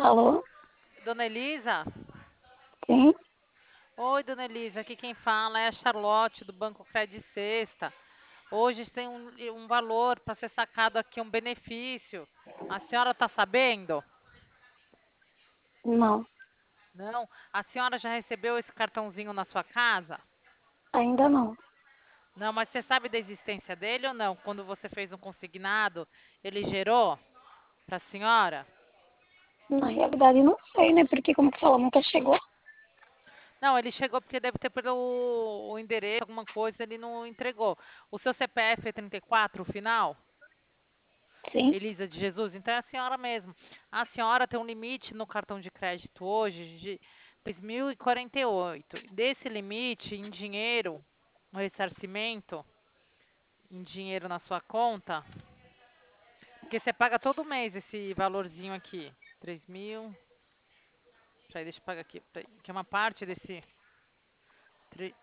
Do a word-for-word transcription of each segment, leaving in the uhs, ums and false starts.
Alô? Dona Elisa? Sim? Oi, Dona Elisa, aqui quem fala é a Charlotte do Banco Credit Sexta. Hoje tem um, um valor para ser sacado aqui, um benefício. A senhora está sabendo? Não, Não? A senhora já recebeu esse cartãozinho na sua casa? ainda não. Não, mas você sabe da existência dele ou não? Quando você fez um consignado, ele gerou para a senhora? Na realidade, não sei, né? Porque, como que fala, nunca chegou. Não, ele chegou porque deve ter pelo o endereço, alguma coisa, ele não entregou. O seu C P F é trinta e quatro, o final? Sim? Elisa de Jesus, então é a senhora mesmo. A senhora tem um limite no cartão de crédito hoje de dois mil e quarenta e oito. Desse limite, em dinheiro, o ressarcimento, em dinheiro na sua conta, porque você paga todo mês esse valorzinho aqui. três mil. Peraí, deixa eu pagar aqui. Peraí, que é uma parte desse. tre-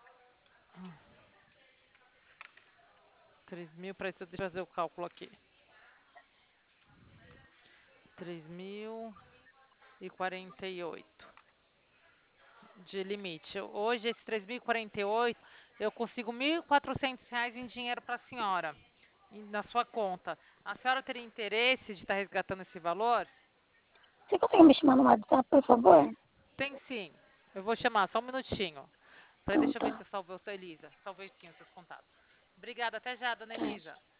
três mil, peraí, deixa eu fazer o cálculo aqui. três mil e quarenta e oito de limite. Hoje, esse três mil e quarenta e oito, eu consigo mil e quatrocentos reais em dinheiro para a senhora, em- na sua conta. A senhora teria interesse de estar resgatando esse valor? Você consegue me chamar no WhatsApp, por favor? Tem sim. Eu vou chamar, só um minutinho. Peraí, Então deixa eu ver se tá. eu salvei o seu Elisa. Salvei sim os seus contatos. Obrigada, até já, dona Tá. Elisa.